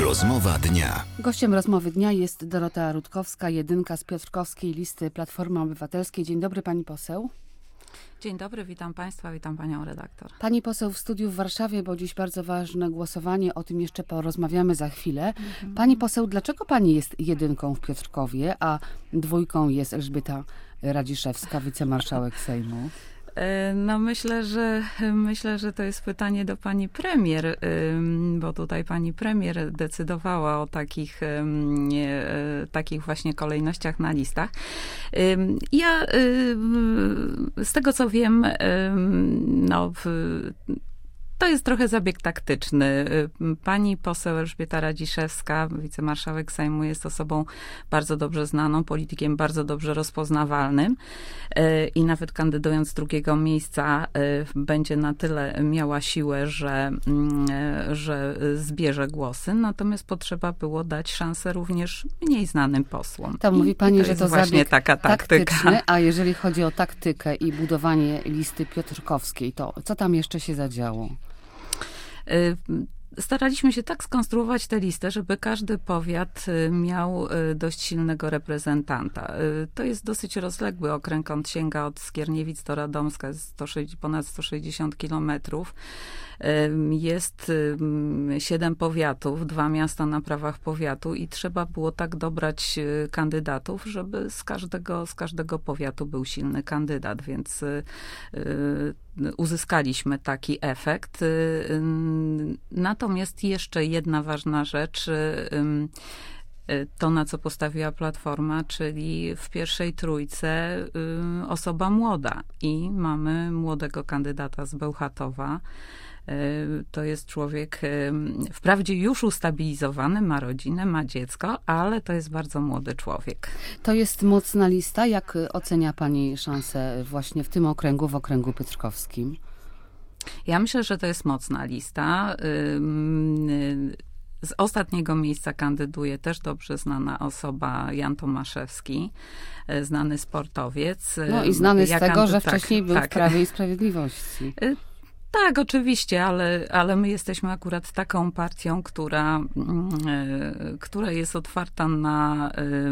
Rozmowa dnia. Gościem rozmowy dnia jest Dorota Rutkowska, jedynka z piotrkowskiej listy Platformy Obywatelskiej. Dzień dobry, pani poseł. Dzień dobry, witam państwa, witam panią redaktor. Pani poseł w studiu w Warszawie, bo dziś bardzo ważne głosowanie, o tym jeszcze porozmawiamy za chwilę. Pani poseł, dlaczego pani jest jedynką w Piotrkowie, a dwójką jest Elżbieta Radziszewska, wicemarszałek Sejmu? No myślę, że to jest pytanie do pani premier, bo tutaj pani premier decydowała o takich właśnie kolejnościach na listach. Ja z tego co wiem, to jest trochę zabieg taktyczny. Pani poseł Elżbieta Radziszewska, wicemarszałek Sejmu, jest osobą bardzo dobrze znaną, politykiem bardzo dobrze rozpoznawalnym i nawet kandydując z drugiego miejsca będzie na tyle miała siłę, że zbierze głosy. Natomiast potrzeba było dać szansę również mniej znanym posłom. To mówi pani, że to właśnie zabieg taka taktyczny, a jeżeli chodzi o taktykę i budowanie listy piotrkowskiej, to co tam jeszcze się zadziało? Staraliśmy się tak skonstruować tę listę, żeby każdy powiat miał dość silnego reprezentanta. To jest dosyć rozległy okręg, on sięga od Skierniewic do Radomska, jest ponad 160 kilometrów. Jest 7 powiatów, 2 miasta na prawach powiatu i trzeba było tak dobrać kandydatów, żeby z każdego powiatu był silny kandydat, więc uzyskaliśmy taki efekt. Natomiast jeszcze jedna ważna rzecz, to na co postawiła Platforma, czyli w pierwszej trójce osoba młoda i mamy młodego kandydata z Bełchatowa. To jest człowiek wprawdzie już ustabilizowany, ma rodzinę, ma dziecko, ale to jest bardzo młody człowiek. To jest mocna lista. Jak ocenia pani szansę właśnie w tym okręgu, w okręgu piotrkowskim? Ja myślę, że to jest mocna lista. Z ostatniego miejsca kandyduje też dobrze znana osoba, Jan Tomaszewski, znany sportowiec. No i znany z tego, że wcześniej był w Prawie i Sprawiedliwości. Tak, oczywiście, ale my jesteśmy akurat taką partią, która jest otwarta na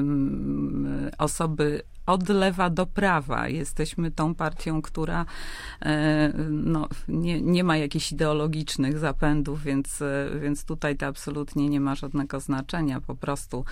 osoby od lewa do prawa. Jesteśmy tą partią, która nie ma jakichś ideologicznych zapędów, więc tutaj to absolutnie nie ma żadnego znaczenia. Po prostu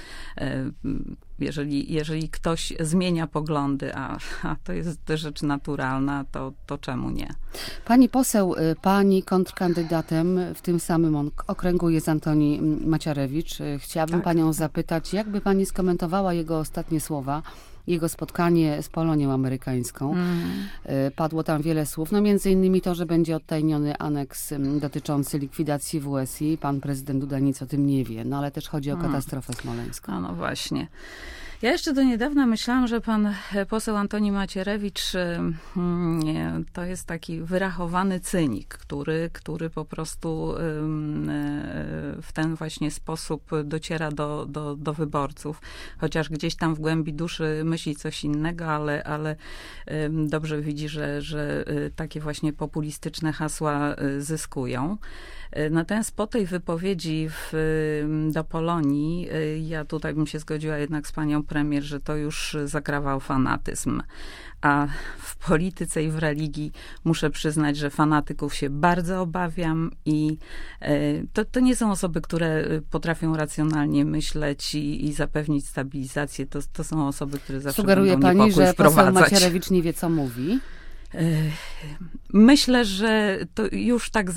jeżeli ktoś zmienia poglądy, a to jest rzecz naturalna, to czemu nie? Pani poseł, pani kontrkandydatem w tym samym okręgu jest Antoni Macierewicz. Chciałabym panią zapytać, jakby pani skomentowała jego ostatnie słowa, jego spotkanie z Polonią amerykańską. Padło tam wiele słów, między innymi to, że będzie odtajniony aneks dotyczący likwidacji WSI. Pan prezydent Duda nic o tym nie wie, ale też chodzi o katastrofę smoleńską. No właśnie. Ja jeszcze do niedawna myślałam, że pan poseł Antoni Macierewicz to jest taki wyrachowany cynik, który po prostu w ten właśnie sposób dociera do wyborców. Chociaż gdzieś tam w głębi duszy myśli coś innego, ale dobrze widzi, że takie właśnie populistyczne hasła zyskują. Natomiast po tej wypowiedzi do Polonii, ja tutaj bym się zgodziła jednak z panią premier, że to już zakrawał fanatyzm. A w polityce i w religii muszę przyznać, że fanatyków się bardzo obawiam i to nie są osoby, które potrafią racjonalnie myśleć i zapewnić stabilizację. To są osoby, które zawsze Sugeruje będą pani, niepokój że wprowadzać. poseł Macierewicz nie wie, co mówi? Myślę, że to już tak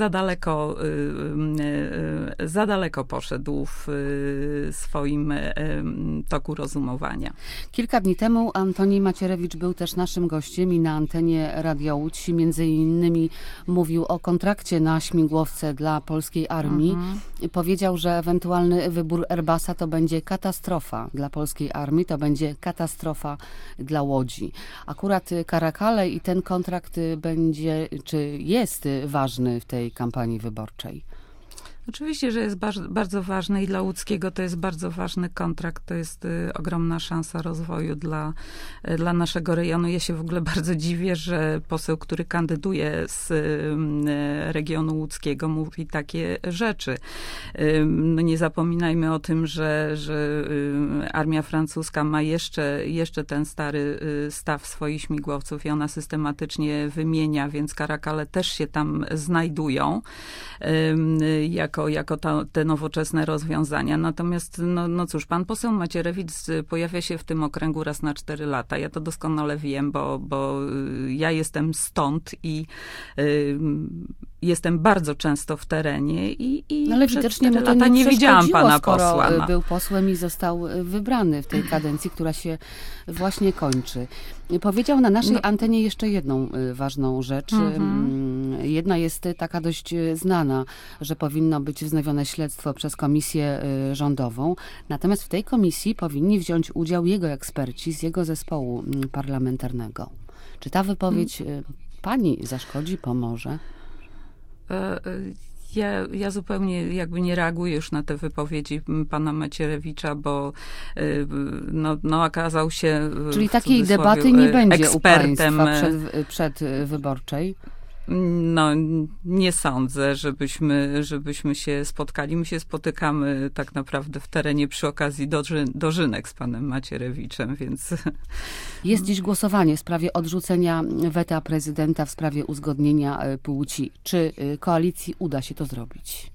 za daleko poszedł w swoim toku rozumowania. Kilka dni temu Antoni Macierewicz był też naszym gościem i na antenie Radia Łódź między innymi mówił o kontrakcie na śmigłowce dla polskiej armii. Powiedział, że ewentualny wybór Airbusa to będzie katastrofa dla polskiej armii, to będzie katastrofa dla Łodzi. Akurat Karakale i ten kontrakt będzie, czy jest ważny w tej kampanii wyborczej? Oczywiście, że jest bardzo ważny i dla Łódzkiego to jest bardzo ważny kontrakt. To jest ogromna szansa rozwoju dla naszego rejonu. Ja się w ogóle bardzo dziwię, że poseł, który kandyduje z regionu łódzkiego, mówi takie rzeczy. No nie zapominajmy o tym, że armia francuska ma jeszcze ten stary staw swoich śmigłowców i ona systematycznie wymienia, więc Karakale też się tam znajdują jako te nowoczesne rozwiązania. Natomiast, no cóż, pan poseł Macierewicz pojawia się w tym okręgu raz na 4 lata. Ja to doskonale wiem, bo ja jestem stąd i jestem bardzo często w terenie i no ale przez widocznie 4 mu to lata nie widziałam przeszkodziło, pana skoro posła. No. był posłem i został wybrany w tej kadencji, która się właśnie kończy. Powiedział na naszej antenie jeszcze jedną ważną rzecz. Jedna jest taka dość znana, że powinno być wznowione śledztwo przez komisję rządową. Natomiast w tej komisji powinni wziąć udział jego eksperci z jego zespołu parlamentarnego. Czy ta wypowiedź pani zaszkodzi, pomoże? Ja zupełnie jakby nie reaguję już na te wypowiedzi pana Macierewicza, bo okazał się Czyli takiej debaty nie będzie ekspertem. u państwa przedwyborczej? No, nie sądzę, żebyśmy się spotkali. My się spotykamy tak naprawdę w terenie przy okazji dożynek z panem Macierewiczem, więc... Jest dziś głosowanie w sprawie odrzucenia weta prezydenta w sprawie uzgodnienia płci. Czy koalicji uda się to zrobić?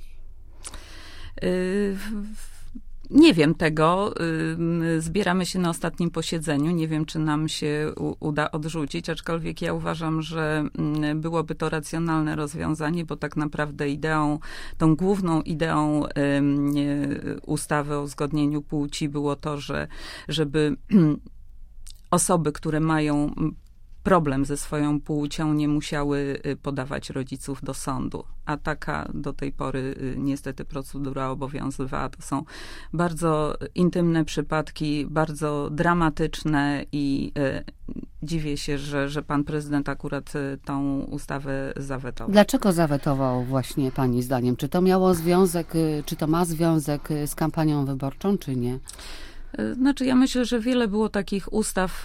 Nie wiem tego. Zbieramy się na ostatnim posiedzeniu. Nie wiem, czy nam się uda odrzucić, aczkolwiek ja uważam, że byłoby to racjonalne rozwiązanie, bo tak naprawdę tą główną ideą ustawy o uzgodnieniu płci było to, żeby osoby, które mają problem ze swoją płcią, nie musiały podawać rodziców do sądu. A taka do tej pory niestety procedura obowiązywała. To są bardzo intymne przypadki, bardzo dramatyczne i dziwię się, że pan prezydent akurat tą ustawę zawetował. Dlaczego zawetował właśnie pani zdaniem? Czy to ma związek z kampanią wyborczą, czy nie? Znaczy, ja myślę, że wiele było takich ustaw,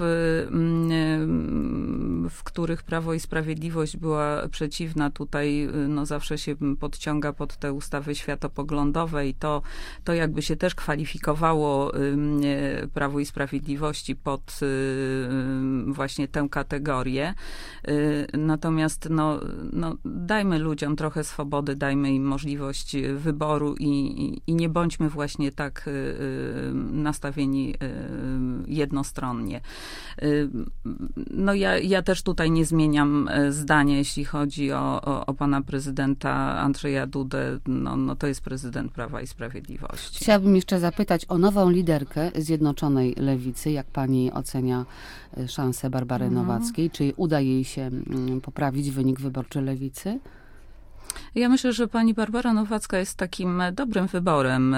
w których Prawo i Sprawiedliwość była przeciwna. Tutaj zawsze się podciąga pod te ustawy światopoglądowe i to jakby się też kwalifikowało Prawo i Sprawiedliwości pod właśnie tę kategorię. Natomiast dajmy ludziom trochę swobody, dajmy im możliwość wyboru i nie bądźmy właśnie tak nastawieni jednostronnie. Ja też tutaj nie zmieniam zdania, jeśli chodzi o pana prezydenta Andrzeja Dudę. To jest prezydent Prawa i Sprawiedliwości. Chciałabym jeszcze zapytać o nową liderkę Zjednoczonej Lewicy. Jak pani ocenia szansę Barbary Nowackiej? Czy uda jej się poprawić wynik wyborczy Lewicy? Ja myślę, że pani Barbara Nowacka jest takim dobrym wyborem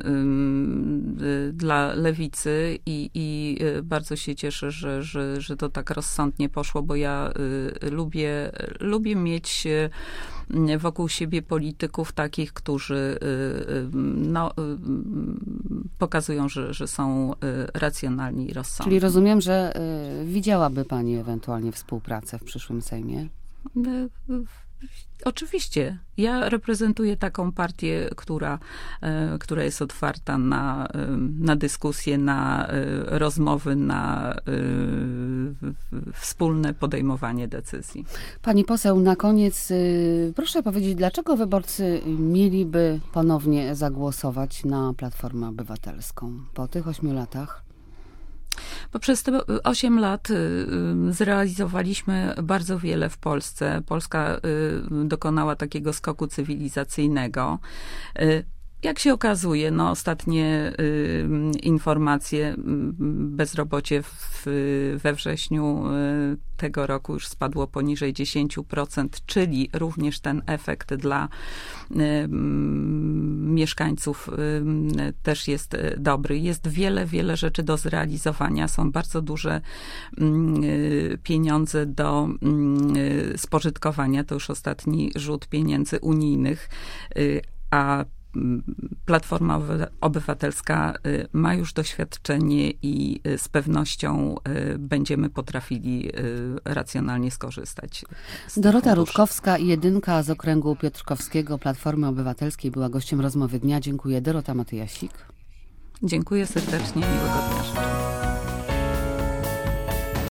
dla lewicy i bardzo się cieszę, że to tak rozsądnie poszło, bo ja lubię mieć wokół siebie polityków takich, którzy pokazują, że są racjonalni i rozsądni. Czyli rozumiem, że widziałaby pani ewentualnie współpracę w przyszłym Sejmie? Oczywiście. Ja reprezentuję taką partię, która jest otwarta na dyskusje, na rozmowy, na wspólne podejmowanie decyzji. Pani poseł, na koniec proszę powiedzieć, dlaczego wyborcy mieliby ponownie zagłosować na Platformę Obywatelską po tych 8 latach? Bo przez te 8 lat zrealizowaliśmy bardzo wiele w Polsce. Polska dokonała takiego skoku cywilizacyjnego. Jak się okazuje, ostatnie informacje, bezrobocie we wrześniu tego roku już spadło poniżej 10%, czyli również ten efekt dla mieszkańców też jest dobry. Jest wiele rzeczy do zrealizowania. Są bardzo duże pieniądze do spożytkowania. To już ostatni rzut pieniędzy unijnych. a Platforma Obywatelska ma już doświadczenie i z pewnością będziemy potrafili racjonalnie skorzystać z tych Dorota funduszy. Rutkowska, jedynka z okręgu piotrkowskiego Platformy Obywatelskiej, była gościem rozmowy dnia. Dziękuję. Dorota Matyjasik. Dziękuję serdecznie, miłego dnia życzę.